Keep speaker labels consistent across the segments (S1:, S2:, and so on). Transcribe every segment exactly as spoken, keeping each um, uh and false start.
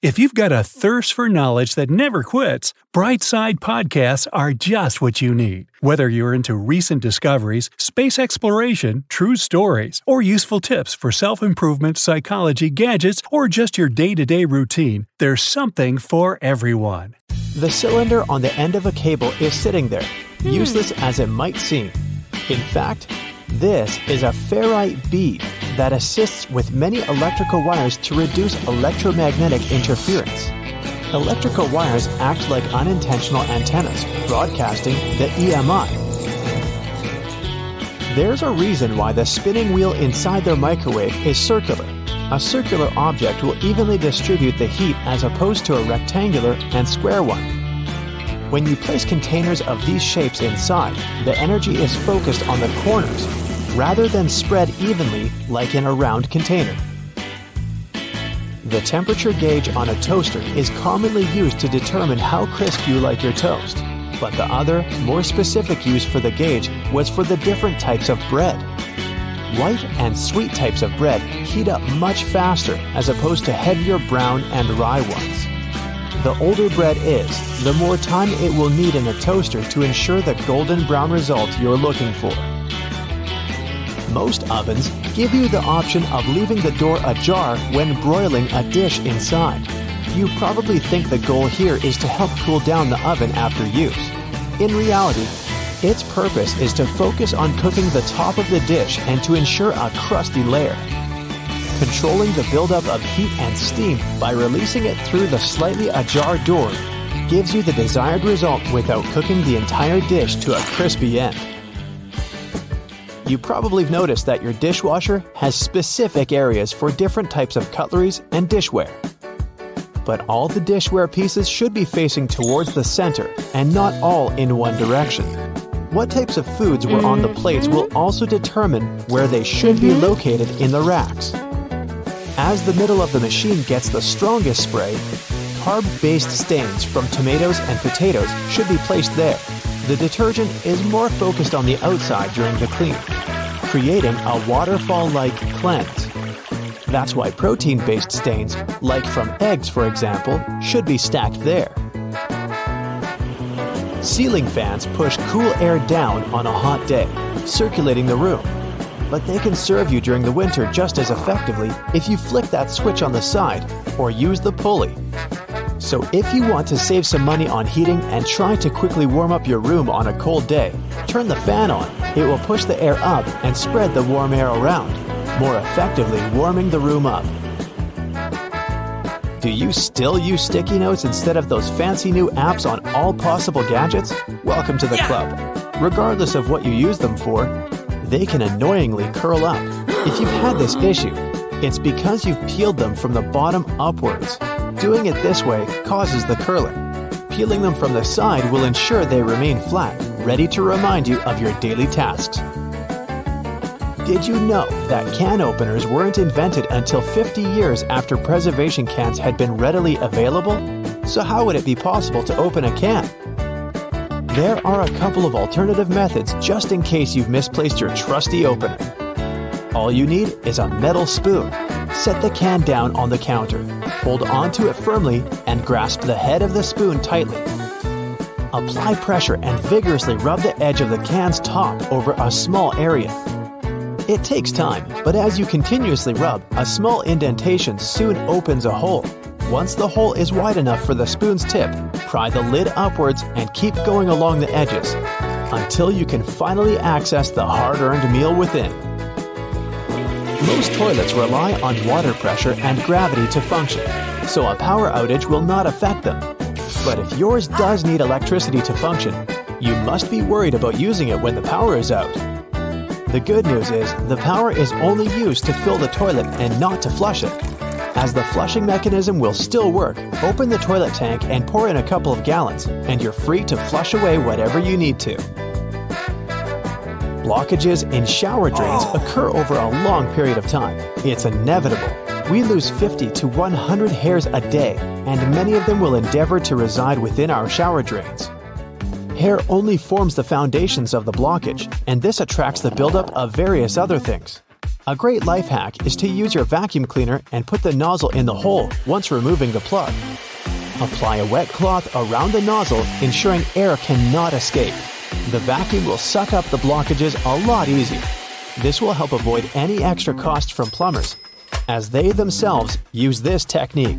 S1: If you've got a thirst for knowledge that never quits, Brightside Podcasts are just what you need. Whether you're into recent discoveries, space exploration, true stories, or useful tips for self-improvement, psychology, gadgets, or just your day-to-day routine, there's something for everyone.
S2: The cylinder on the end of a cable is sitting there, useless as it might seem. In fact, this is a ferrite bead that assists with many electrical wires to reduce electromagnetic interference. Electrical wires act like unintentional antennas, broadcasting the E M I. There's a reason why the spinning wheel inside their microwave is circular. A circular object will evenly distribute the heat as opposed to a rectangular and square one. When you place containers of these shapes inside, the energy is focused on the corners, rather than spread evenly like in a round container. The temperature gauge on a toaster is commonly used to determine how crisp you like your toast, but the other, more specific use for the gauge was for the different types of bread. White and sweet types of bread heat up much faster as opposed to heavier brown and rye ones. The older bread is, the more time it will need in the toaster to ensure the golden brown result you're looking for. Most ovens give you the option of leaving the door ajar when broiling a dish inside. You probably think the goal here is to help cool down the oven after use. In reality, its purpose is to focus on cooking the top of the dish and to ensure a crusty layer. Controlling the buildup of heat and steam by releasing it through the slightly ajar door gives you the desired result without cooking the entire dish to a crispy end. You probably have noticed that your dishwasher has specific areas for different types of cutleries and dishware. But all the dishware pieces should be facing towards the center and not all in one direction. What types of foods were on the plates will also determine where they should be located in the racks. As the middle of the machine gets the strongest spray, carb-based stains from tomatoes and potatoes should be placed there. The detergent is more focused on the outside during the clean, creating a waterfall-like cleanse. That's why protein-based stains, like from eggs for example, should be stacked there. Ceiling fans push cool air down on a hot day, circulating the room. But they can serve you during the winter just as effectively if you flick that switch on the side or use the pulley. So if you want to save some money on heating and try to quickly warm up your room on a cold day, turn the fan on. It will push the air up and spread the warm air around, more effectively warming the room up. Do you still use sticky notes instead of those fancy new apps on all possible gadgets? Welcome to the
S3: Yeah.
S2: club. Regardless of what you use them for, they can annoyingly curl up. If you've had this issue, it's because you've peeled them from the bottom upwards. Doing it this way causes the curling. Peeling them from the side will ensure they remain flat, ready to remind you of your daily tasks. Did you know that can openers weren't invented until fifty years after preservation cans had been readily available? So how would it be possible to open a can? There are a couple of alternative methods just in case you've misplaced your trusty opener. All you need is a metal spoon. Set the can down on the counter. Hold onto it firmly and grasp the head of the spoon tightly. Apply pressure and vigorously rub the edge of the can's top over a small area. It takes time, but as you continuously rub, a small indentation soon opens a hole. Once the hole is wide enough for the spoon's tip, pry the lid upwards and keep going along the edges until you can finally access the hard-earned meal within. Most toilets rely on water pressure and gravity to function, so a power outage will not affect them. But if yours does need electricity to function, you must be worried about using it when the power is out. The good news is the power is only used to fill the toilet and not to flush it. As the flushing mechanism will still work, open the toilet tank and pour in a couple of gallons, and you're free to flush away whatever you need to. Blockages in shower drains occur over a long period of time. It's inevitable. We lose fifty to one hundred hairs a day, and many of them will endeavor to reside within our shower drains. Hair only forms the foundations of the blockage, and this attracts the buildup of various other things. A great life hack is to use your vacuum cleaner and put the nozzle in the hole once removing the plug. Apply a wet cloth around the nozzle, ensuring air cannot escape. The vacuum will suck up the blockages a lot easier. This will help avoid any extra cost from plumbers, as they themselves use this technique.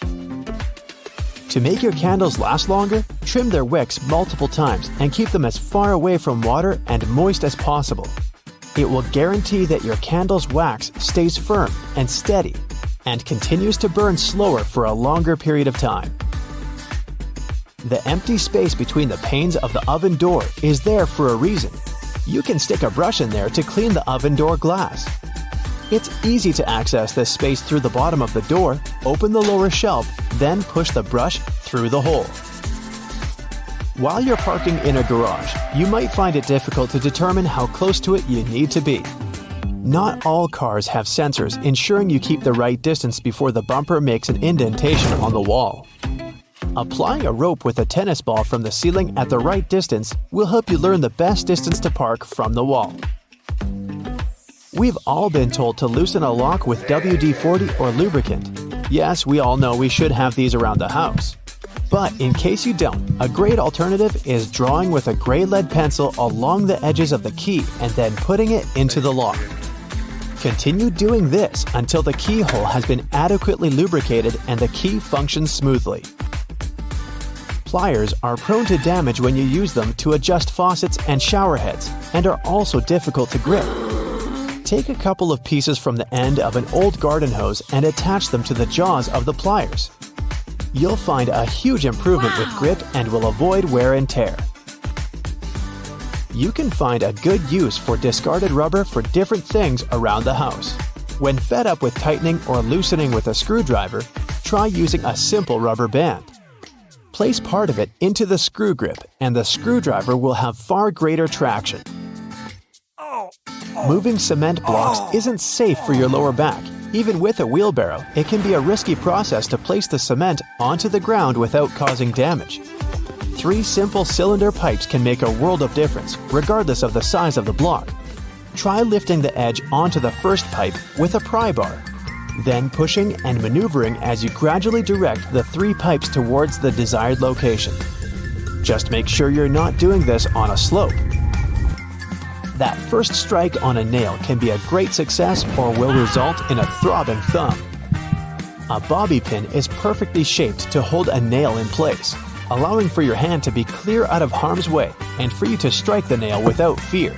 S2: To make your candles last longer, trim their wicks multiple times and keep them as far away from water and moist as possible. It will guarantee that your candle's wax stays firm and steady and continues to burn slower for a longer period of time. The empty space between the panes of the oven door is there for a reason. You can stick a brush in there to clean the oven door glass. It's easy to access this space through the bottom of the door, open the lower shelf, then push the brush through the hole. While you're parking in a garage, you might find it difficult to determine how close to it you need to be. Not all cars have sensors ensuring you keep the right distance before the bumper makes an indentation on the wall. Applying a rope with a tennis ball from the ceiling at the right distance will help you learn the best distance to park from the wall. We've all been told to loosen a lock with W D forty or lubricant. Yes, we all know we should have these around the house. But in case you don't, a great alternative is drawing with a gray lead pencil along the edges of the key and then putting it into the lock. Continue doing this until the keyhole has been adequately lubricated and the key functions smoothly. Pliers are prone to damage when you use them to adjust faucets and shower heads and are also difficult to grip. Take a couple of pieces from the end of an old garden hose and attach them to the jaws of the pliers. You'll find a huge improvement with grip and will avoid wear and tear. You can find a good use for discarded rubber for different things around the house. When fed up with tightening or loosening with a screwdriver, try using a simple rubber band. Place part of it into the screw grip and the screwdriver will have far greater traction. Moving cement blocks isn't safe for your lower back. Even with a wheelbarrow, it can be a risky process to place the cement onto the ground without causing damage. Three simple cylinder pipes can make a world of difference, regardless of the size of the block. Try lifting the edge onto the first pipe with a pry bar, then pushing and maneuvering as you gradually direct the three pipes towards the desired location. Just make sure you're not doing this on a slope. That first strike on a nail can be a great success or will result in a throbbing thumb. A bobby pin is perfectly shaped to hold a nail in place, allowing for your hand to be clear out of harm's way and for you to strike the nail without fear.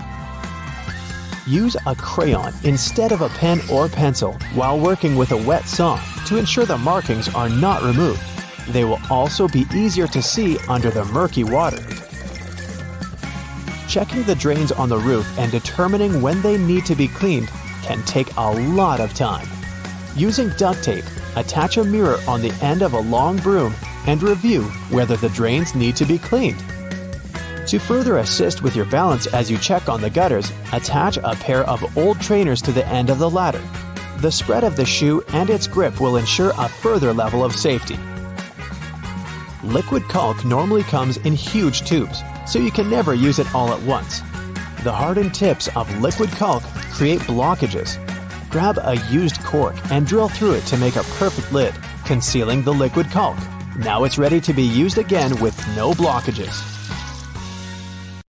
S2: Use a crayon instead of a pen or pencil while working with a wet saw to ensure the markings are not removed. They will also be easier to see under the murky water. Checking the drains on the roof and determining when they need to be cleaned can take a lot of time. Using duct tape, attach a mirror on the end of a long broom and review whether the drains need to be cleaned. To further assist with your balance as you check on the gutters, attach a pair of old trainers to the end of the ladder. The spread of the shoe and its grip will ensure a further level of safety. Liquid caulk normally comes in huge tubes, so you can never use it all at once. The hardened tips of liquid caulk create blockages. Grab a used cork and drill through it to make a perfect lid, concealing the liquid caulk. Now it's ready to be used again with no blockages.